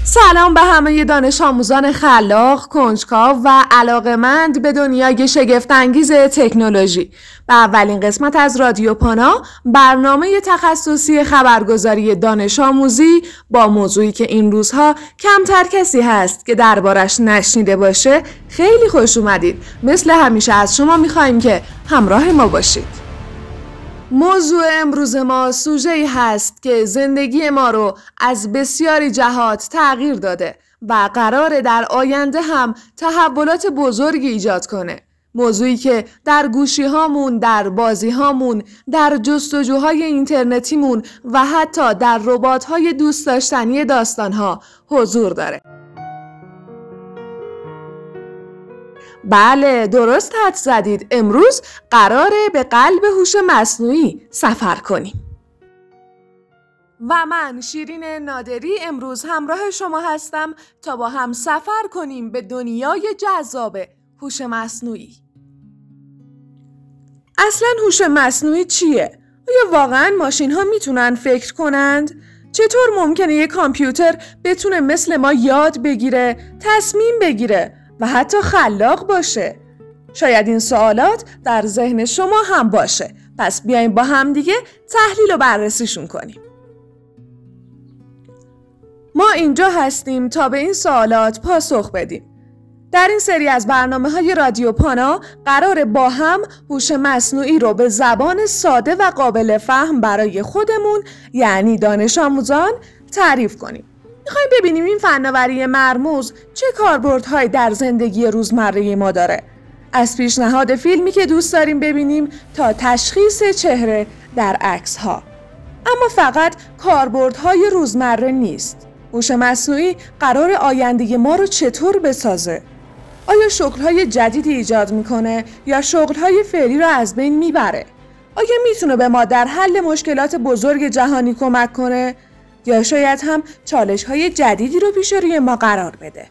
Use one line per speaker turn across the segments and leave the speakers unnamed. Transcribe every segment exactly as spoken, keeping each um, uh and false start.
سلام به همه دانش آموزان خلاق، کنجکاو و علاقه‌مند به دنیای شگفت‌انگیز تکنولوژی. به اولین قسمت از رادیو پانا، برنامه تخصصی خبرگزاری دانش آموزی با موضوعی که این روزها کمتر کسی هست که دربارش نشنیده باشه، خیلی خوش اومدید. مثل همیشه از شما می‌خوایم که همراه ما باشید. موضوع امروز ما سوژه‌ای هست که زندگی ما رو از بسیاری جهات تغییر داده و قراره در آینده هم تحولات بزرگی ایجاد کنه. موضوعی که در گوشی هامون، در بازی هامون، در جستجوهای اینترنتیمون و حتی در ربات های دوست داشتنی داستان ها حضور داره. بله، درست حد زدید. امروز قراره به قلب هوش مصنوعی سفر کنیم. و من شیرین نادری امروز همراه شما هستم تا با هم سفر کنیم به دنیای جذاب هوش مصنوعی. اصلاً هوش مصنوعی چیه؟ آیا واقعاً ماشین ها میتونن فکر کنند؟ چطور ممکنه یک کامپیوتر بتونه مثل ما یاد بگیره، تصمیم بگیره و حتی خلاق باشه؟ شاید این سوالات در ذهن شما هم باشه. پس بیایم با هم دیگه تحلیل و بررسیشون کنیم. ما اینجا هستیم تا به این سوالات پاسخ بدیم. در این سری از برنامه‌های رادیو پانا قراره با هم هوش مصنوعی رو به زبان ساده و قابل فهم برای خودمون، یعنی دانش آموزان، تعریف کنیم. میخوایم ببینیم این فناوری مرموز چه کاربردهایی در زندگی روزمره ما داره. از پیشنهاد فیلمی که دوست داریم ببینیم تا تشخیص چهره در عکس‌ها. اما فقط کاربردهای روزمره نیست. هوش مصنوعی قرار آینده ما رو چطور بسازه؟ آیا شغل‌های جدیدی ایجاد میکنه یا شغل‌های فعلی رو از بین میبره؟ آیا میتونه به ما در حل مشکلات بزرگ جهانی کمک کنه؟ یا شاید هم چالش‌های جدیدی رو پیش روی ما قرار بده؟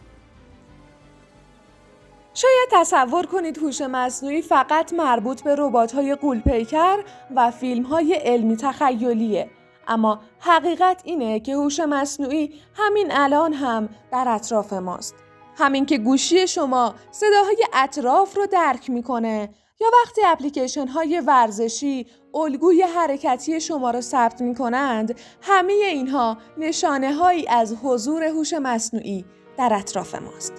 شاید تصور کنید هوش مصنوعی فقط مربوط به ربات‌های غول‌پیکر و فیلم‌های علمی تخیلیه. اما حقیقت اینه که هوش مصنوعی همین الان هم در اطراف ماست. همین که گوشی شما صداهای اطراف رو درک میکنه یا وقتی اپلیکیشن های ورزشی الگوی حرکتی شما رو ثبت میکنند، همه اینها نشانه هایی از حضور هوش مصنوعی در اطراف ماست.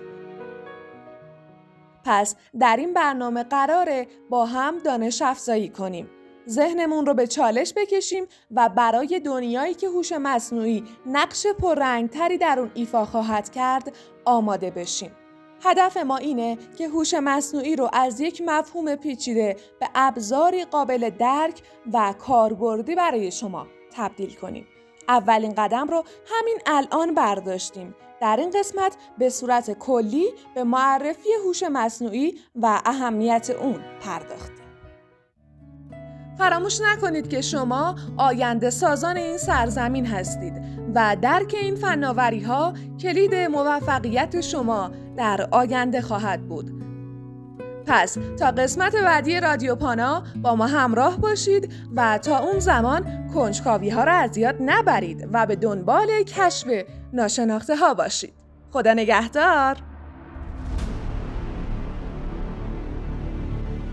پس در این برنامه قراره با هم دانش افزایی کنیم. ذهنمون رو به چالش بکشیم و برای دنیایی که هوش مصنوعی نقش پررنگتری در اون ایفا خواهد کرد آماده بشیم. هدف ما اینه که هوش مصنوعی رو از یک مفهوم پیچیده به ابزاری قابل درک و کاربردی برای شما تبدیل کنیم. اولین قدم رو همین الان برداشتیم. در این قسمت به صورت کلی به معرفی هوش مصنوعی و اهمیت اون پرداختیم. فراموش نکنید که شما آینده سازان این سرزمین هستید و درک این فناوری ها کلید موفقیت شما در آینده خواهد بود. پس تا قسمت بعدی رادیو پانا با ما همراه باشید و تا اون زمان کنجکاوی ها را از یاد نبرید و به دنبال کشف ناشناخته ها باشید. خدا نگهدار.